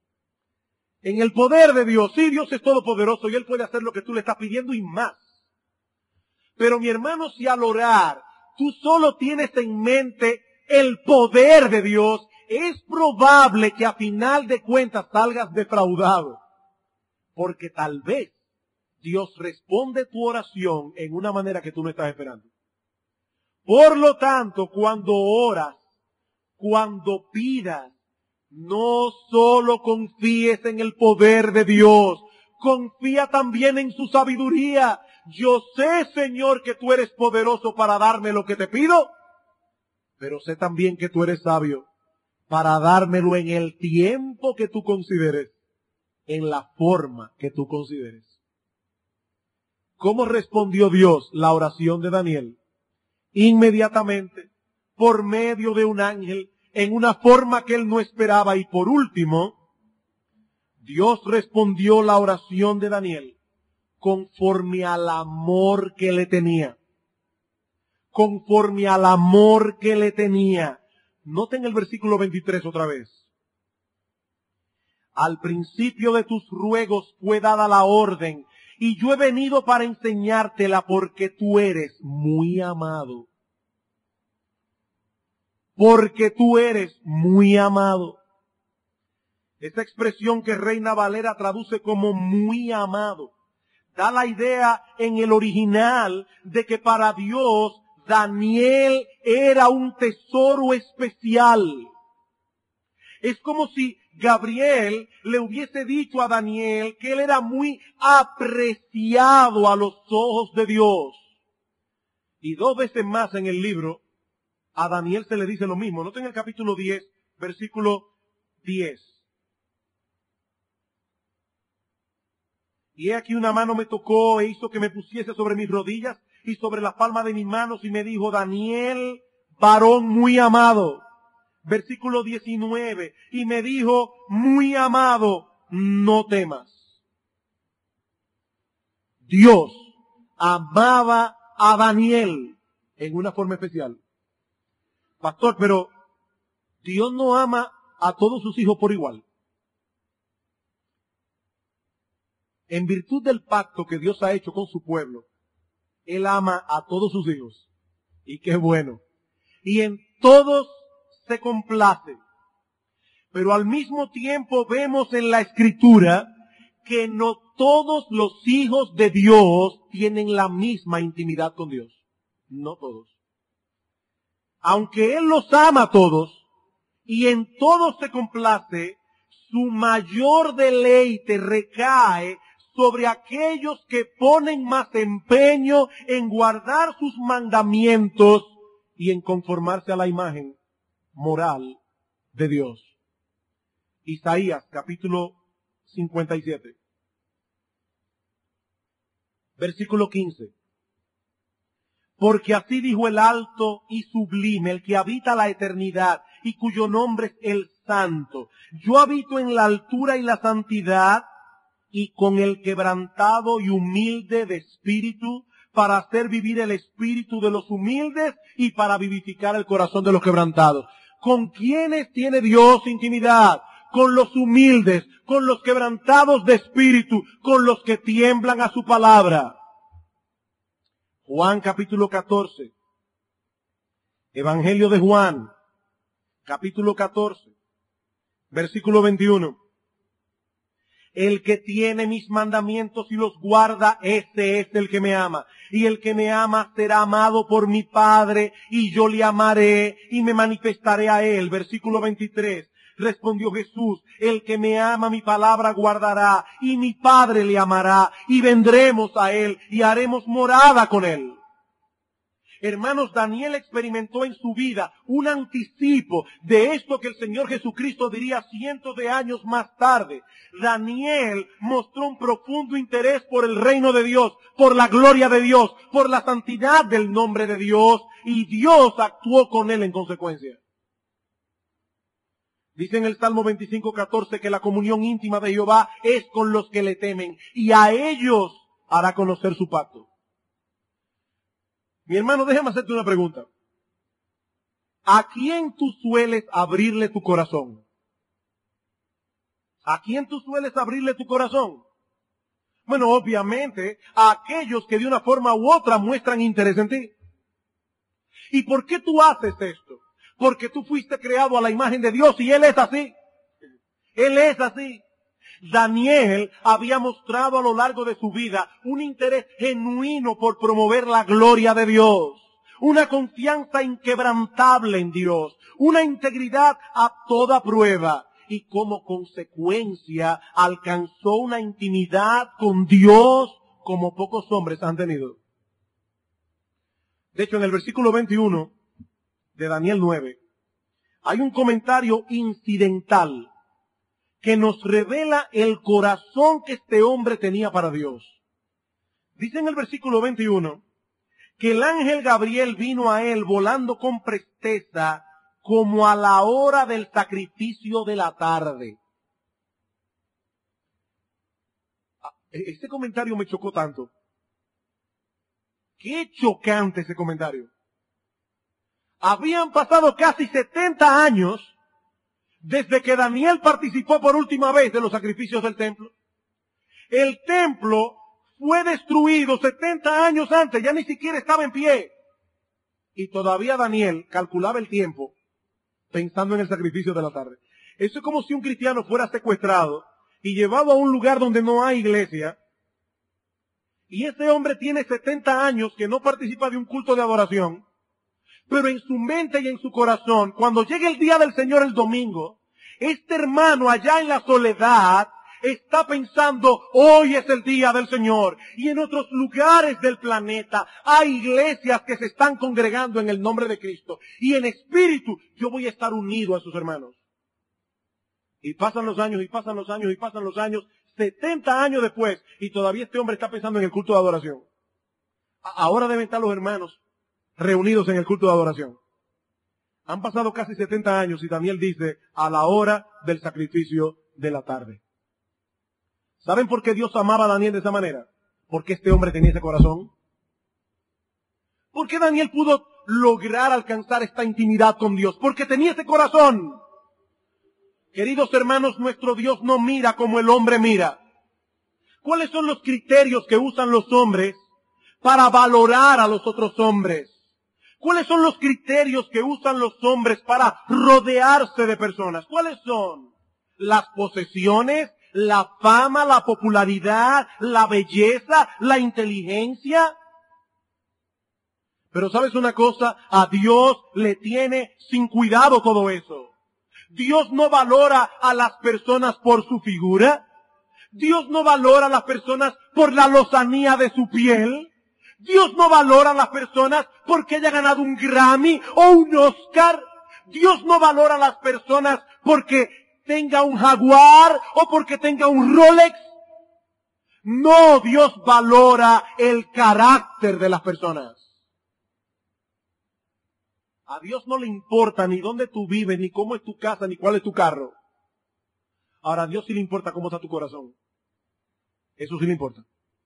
En el poder de Dios, sí, Dios es todopoderoso y Él puede hacer lo que tú le estás pidiendo y más. Pero mi hermano, si al orar tú solo tienes en mente el poder de Dios, es probable que a final de cuentas salgas defraudado. Porque tal vez Dios responde tu oración en una manera que tú no estás esperando. Por lo tanto, cuando oras, cuando pidas, no solo confíes en el poder de Dios, confía también en su sabiduría. Yo sé, Señor, que tú eres poderoso para darme lo que te pido, pero sé también que tú eres sabio para dármelo en el tiempo que tú consideres, en la forma que tú consideres. ¿Cómo respondió Dios la oración de Daniel? Inmediatamente, por medio de un ángel, en una forma que él no esperaba. Y por último, Dios respondió la oración de Daniel conforme al amor que le tenía. Conforme al amor que le tenía. Noten el versículo veintitrés otra vez. Al principio de tus ruegos fue dada la orden, y yo he venido para enseñártela porque tú eres muy amado. Porque tú eres muy amado. Esta expresión que Reina Valera traduce como muy amado, da la idea en el original de que para Dios Daniel era un tesoro especial. Es como si Gabriel le hubiese dicho a Daniel que él era muy apreciado a los ojos de Dios. Y dos veces más en el libro, a Daniel se le dice lo mismo. Noten el capítulo diez, versículo diez. Y he aquí una mano me tocó e hizo que me pusiese sobre mis rodillas y sobre la palma de mis manos y me dijo, Daniel, varón muy amado. Versículo diecinueve. Y me dijo, muy amado, no temas. Dios amaba a Daniel en una forma especial. Pastor, pero Dios no ama a todos sus hijos por igual. En virtud del pacto que Dios ha hecho con su pueblo, Él ama a todos sus hijos. Y qué bueno. Y en todos se complace. Pero al mismo tiempo vemos en la Escritura que no todos los hijos de Dios tienen la misma intimidad con Dios. No todos. Aunque Él los ama a todos y en todos se complace, su mayor deleite recae sobre aquellos que ponen más empeño en guardar sus mandamientos y en conformarse a la imagen moral de Dios. Isaías capítulo cincuenta y siete. Versículo quince. Porque así dijo el alto y sublime, el que habita la eternidad y cuyo nombre es el Santo. Yo habito en la altura y la santidad y con el quebrantado y humilde de espíritu, para hacer vivir el espíritu de los humildes y para vivificar el corazón de los quebrantados. ¿Con quiénes tiene Dios intimidad? Con los humildes, con los quebrantados de espíritu, con los que tiemblan a su palabra. Juan capítulo catorce. Evangelio de Juan, capítulo catorce, versículo veintiuno. El que tiene mis mandamientos y los guarda, ese es el que me ama. Y el que me ama será amado por mi Padre, y yo le amaré y me manifestaré a él. Versículo veintitrés. Respondió Jesús, el que me ama mi palabra guardará, y mi Padre le amará, y vendremos a él, y haremos morada con él. Hermanos, Daniel experimentó en su vida un anticipo de esto que el Señor Jesucristo diría cientos de años más tarde. Daniel mostró un profundo interés por el reino de Dios, por la gloria de Dios, por la santidad del nombre de Dios, y Dios actuó con él en consecuencia. Dice en el Salmo veinticinco, catorce que la comunión íntima de Jehová es con los que le temen, y a ellos hará conocer su pacto. Mi hermano, déjame hacerte una pregunta. ¿A quién tú sueles abrirle tu corazón? ¿A quién tú sueles abrirle tu corazón? Bueno, obviamente, a aquellos que de una forma u otra muestran interés en ti. ¿Y por qué tú haces esto? Porque tú fuiste creado a la imagen de Dios y Él es así. Él es así. Daniel había mostrado a lo largo de su vida un interés genuino por promover la gloria de Dios, una confianza inquebrantable en Dios, una integridad a toda prueba, y como consecuencia alcanzó una intimidad con Dios como pocos hombres han tenido. De hecho, en el versículo veintiuno de Daniel nueve hay un comentario incidental que nos revela el corazón que este hombre tenía para Dios. Dice en el versículo veintiuno que el ángel Gabriel vino a él volando con presteza como a la hora del sacrificio de la tarde. Este comentario me chocó tanto. Qué chocante ese comentario. Habían pasado casi setenta años desde que Daniel participó por última vez de los sacrificios del templo. El templo fue destruido setenta años antes, ya ni siquiera estaba en pie. Y todavía Daniel calculaba el tiempo pensando en el sacrificio de la tarde. Eso es como si un cristiano fuera secuestrado y llevado a un lugar donde no hay iglesia. Y ese hombre tiene setenta años que no participa de un culto de adoración. Pero en su mente y en su corazón, cuando llegue el día del Señor el domingo, este hermano allá en la soledad está pensando, hoy es el día del Señor. Y en otros lugares del planeta hay iglesias que se están congregando en el nombre de Cristo. Y en espíritu yo voy a estar unido a sus hermanos. Y pasan los años, y pasan los años, y pasan los años, setenta años después, y todavía este hombre está pensando en el culto de adoración. Ahora deben estar los hermanos reunidos en el culto de adoración. Han pasado casi setenta años y Daniel dice, a la hora del sacrificio de la tarde. ¿Saben por qué Dios amaba a Daniel de esa manera? Porque este hombre tenía ese corazón. ¿Por qué Daniel pudo lograr alcanzar esta intimidad con Dios? Porque tenía ese corazón. Queridos hermanos, nuestro Dios no mira como el hombre mira. ¿Cuáles son los criterios que usan los hombres para valorar a los otros hombres? ¿Cuáles son los criterios que usan los hombres para rodearse de personas? ¿Cuáles son? Las posesiones, la fama, la popularidad, la belleza, la inteligencia. Pero ¿sabes una cosa? A Dios le tiene sin cuidado todo eso. Dios no valora a las personas por su figura. Dios no valora a las personas por la lozanía de su piel. Dios no valora a las personas porque haya ganado un Grammy o un Oscar. Dios no valora a las personas porque tenga un Jaguar o porque tenga un Rolex. No, Dios valora el carácter de las personas. A Dios no le importa ni dónde tú vives, ni cómo es tu casa, ni cuál es tu carro. Ahora a Dios sí le importa cómo está tu corazón. Eso sí le importa.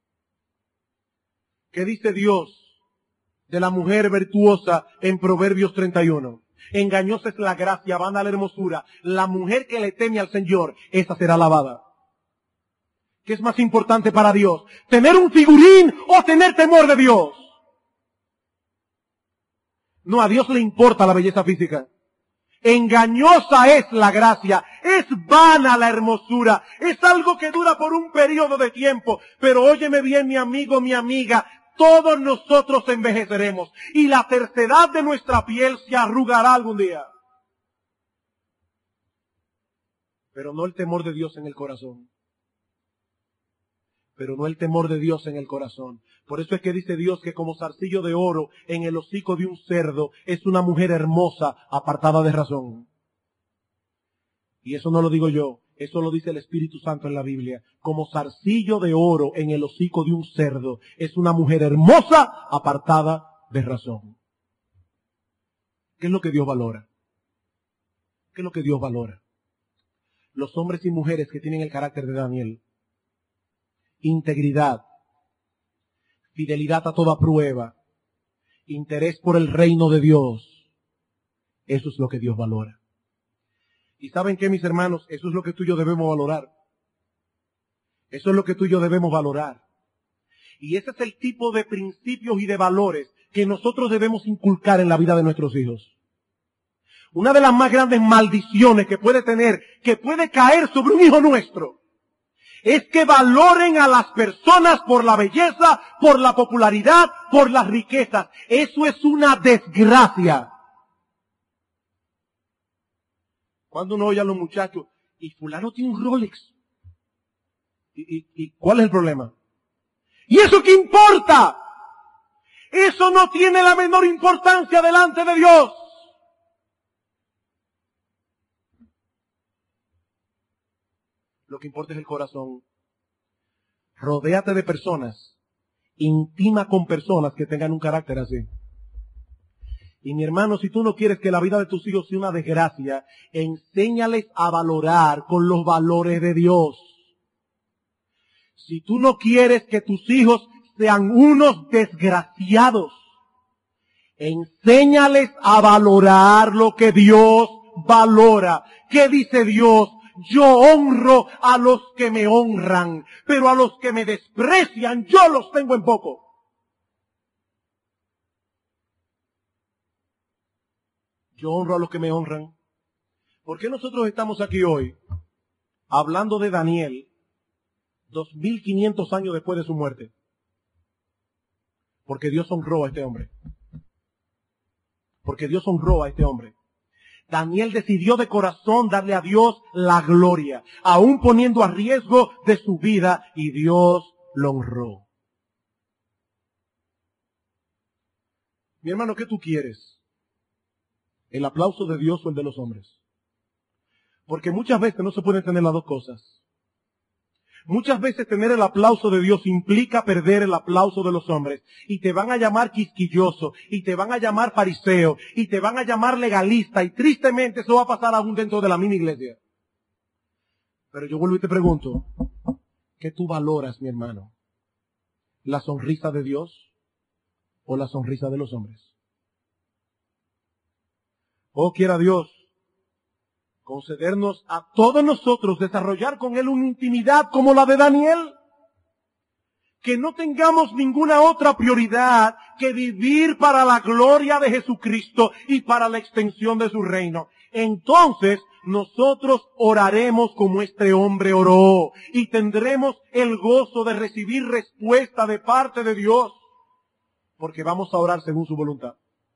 ¿Qué dice Dios de la mujer virtuosa en Proverbios treinta y uno? Engañosa es la gracia, vana la hermosura. La mujer que le teme al Señor, esa será alabada. ¿Qué es más importante para Dios? ¿Tener un figurín o tener temor de Dios? No, a Dios le importa la belleza física. Engañosa es la gracia, es vana la hermosura, es algo que dura por un periodo de tiempo. Pero óyeme bien, mi amigo, mi amiga, todos nosotros envejeceremos y la tercedad de nuestra piel se arrugará algún día. Pero no el temor de Dios en el corazón. Pero no el temor de Dios en el corazón. Por eso es que dice Dios que como zarcillo de oro en el hocico de un cerdo es una mujer hermosa apartada de razón. Y eso no lo digo yo, eso lo dice el Espíritu Santo en la Biblia. Como zarcillo de oro en el hocico de un cerdo es una mujer hermosa apartada de razón. ¿Qué es lo que Dios valora? ¿Qué es lo que Dios valora? Los hombres y mujeres que tienen el carácter de Daniel. Integridad, fidelidad a toda prueba, interés por el reino de Dios. Eso es lo que Dios valora. ¿Y saben qué, mis hermanos? Eso es lo que tú y yo debemos valorar. Eso es lo que tú y yo debemos valorar. Y ese es el tipo de principios y de valores que nosotros debemos inculcar en la vida de nuestros hijos. Una de las más grandes maldiciones que puede tener, que puede caer sobre un hijo nuestro, es que valoren a las personas por la belleza, por la popularidad, por las riquezas. Eso es una desgracia. Cuando uno oye a los muchachos, y fulano tiene un Rolex. ¿Y, y, y cuál es el problema? ¿Y eso qué importa? Eso no tiene la menor importancia delante de Dios. Lo que importa es el corazón. Rodéate de personas, intima con personas que tengan un carácter así. Y mi hermano, si tú no quieres que la vida de tus hijos sea una desgracia, enséñales a valorar con los valores de Dios. Si tú no quieres que tus hijos sean unos desgraciados, enséñales a valorar lo que Dios valora. ¿Qué dice Dios? Yo honro a los que me honran, pero a los que me desprecian, yo los tengo en poco. Yo honro a los que me honran. ¿Por qué nosotros estamos aquí hoy hablando de Daniel dos mil quinientos años después de su muerte? Porque Dios honró a este hombre. Porque Dios honró a este hombre. Daniel decidió de corazón darle a Dios la gloria, aún poniendo a riesgo de su vida, y Dios lo honró. Mi hermano, ¿qué tú quieres? ¿El aplauso de Dios o el de los hombres? Porque muchas veces no se pueden tener las dos cosas. Muchas veces tener el aplauso de Dios implica perder el aplauso de los hombres. Y te van a llamar quisquilloso, y te van a llamar fariseo, y te van a llamar legalista, y tristemente eso va a pasar aún dentro de la misma iglesia. Pero yo vuelvo y te pregunto, ¿qué tú valoras, mi hermano? ¿La sonrisa de Dios o la sonrisa de los hombres? Oh, quiera Dios concedernos a todos nosotros desarrollar con Él una intimidad como la de Daniel. Que no tengamos ninguna otra prioridad que vivir para la gloria de Jesucristo y para la extensión de su reino. Entonces nosotros oraremos como este hombre oró y tendremos el gozo de recibir respuesta de parte de Dios, porque vamos a orar según su voluntad.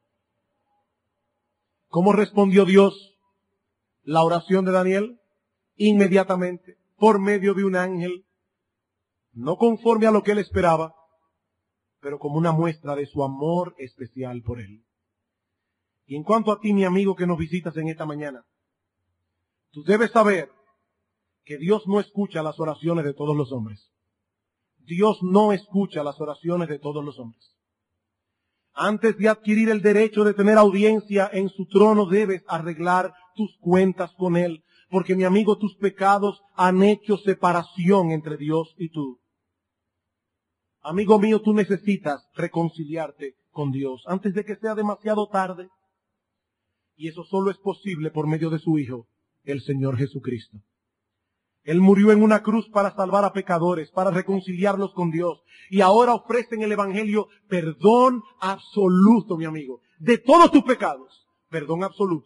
¿Cómo respondió Dios la oración de Daniel? Inmediatamente, por medio de un ángel, no conforme a lo que él esperaba, pero como una muestra de su amor especial por él. Y en cuanto a ti, mi amigo que nos visitas en esta mañana, tú debes saber que Dios no escucha las oraciones de todos los hombres. Dios no escucha las oraciones de todos los hombres. Antes de adquirir el derecho de tener audiencia en su trono, debes arreglar tus cuentas con Él. Porque, mi amigo, tus pecados han hecho separación entre Dios y tú. Amigo mío, tú necesitas reconciliarte con Dios antes de que sea demasiado tarde. Y eso solo es posible por medio de su Hijo, el Señor Jesucristo. Él murió en una cruz para salvar a pecadores, para reconciliarlos con Dios. Y ahora ofrece en el Evangelio perdón absoluto, mi amigo, de todos tus pecados. Perdón absoluto por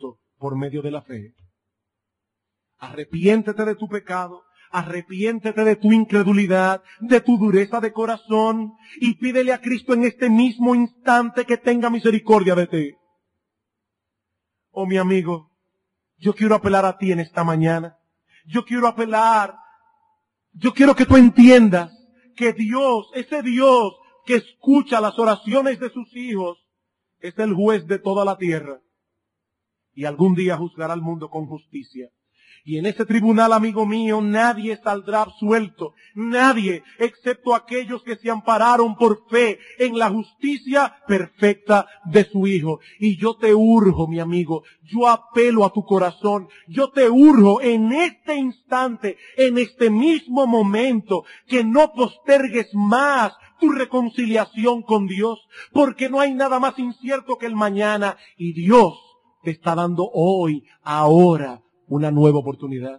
por medio de la fe. Arrepiéntete de tu pecado, arrepiéntete de tu incredulidad, de tu dureza de corazón, y pídele a Cristo en este mismo instante que tenga misericordia de ti. Oh, mi amigo, yo quiero apelar a ti en esta mañana. Yo quiero apelar, yo quiero que tú entiendas que Dios, ese Dios que escucha las oraciones de sus hijos, es el juez de toda la tierra. Y algún día juzgará al mundo con justicia. Y en ese tribunal, amigo mío, nadie saldrá absuelto. Nadie, excepto aquellos que se ampararon por fe en la justicia perfecta de su Hijo. Y yo te urjo, mi amigo, yo apelo a tu corazón, yo te urjo en este instante, en este mismo momento, que no postergues más tu reconciliación con Dios, porque no hay nada más incierto que el mañana, y Dios te está dando hoy, ahora, una nueva oportunidad.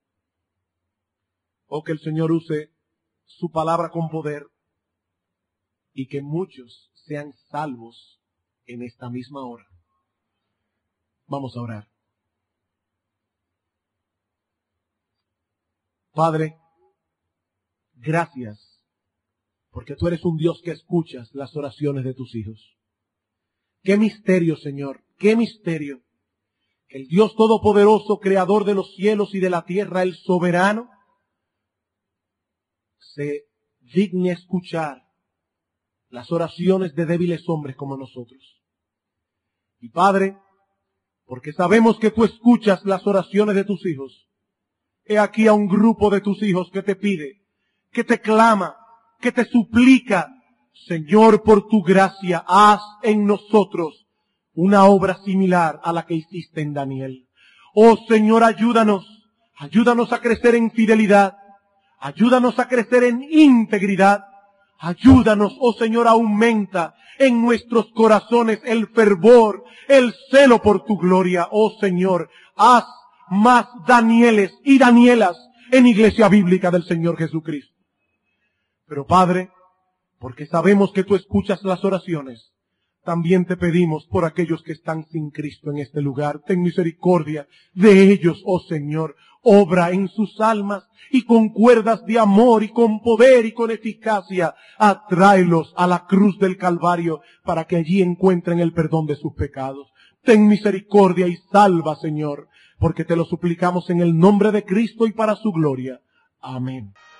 Oh, que el Señor use su palabra con poder y que muchos sean salvos en esta misma hora. Vamos a orar. Padre, gracias, porque tú eres un Dios que escuchas las oraciones de tus hijos. Qué misterio, Señor, qué misterio. El Dios Todopoderoso, Creador de los cielos y de la tierra, el soberano, se digne escuchar las oraciones de débiles hombres como nosotros. Y Padre, porque sabemos que tú escuchas las oraciones de tus hijos, he aquí a un grupo de tus hijos que te pide, que te clama, que te suplica, Señor, por tu gracia, haz en nosotros una obra similar a la que hiciste en Daniel. Oh Señor, ayúdanos, ayúdanos a crecer en fidelidad, ayúdanos a crecer en integridad, ayúdanos, oh Señor, aumenta en nuestros corazones el fervor, el celo por tu gloria. Oh Señor, haz más Danieles y Danielas en Iglesia Bíblica del Señor Jesucristo. Pero Padre, porque sabemos que tú escuchas las oraciones, también te pedimos por aquellos que están sin Cristo en este lugar. Ten misericordia de ellos, oh Señor. Obra en sus almas y con cuerdas de amor y con poder y con eficacia, atráelos a la cruz del Calvario para que allí encuentren el perdón de sus pecados. Ten misericordia y salva, Señor, porque te lo suplicamos en el nombre de Cristo y para su gloria. Amén.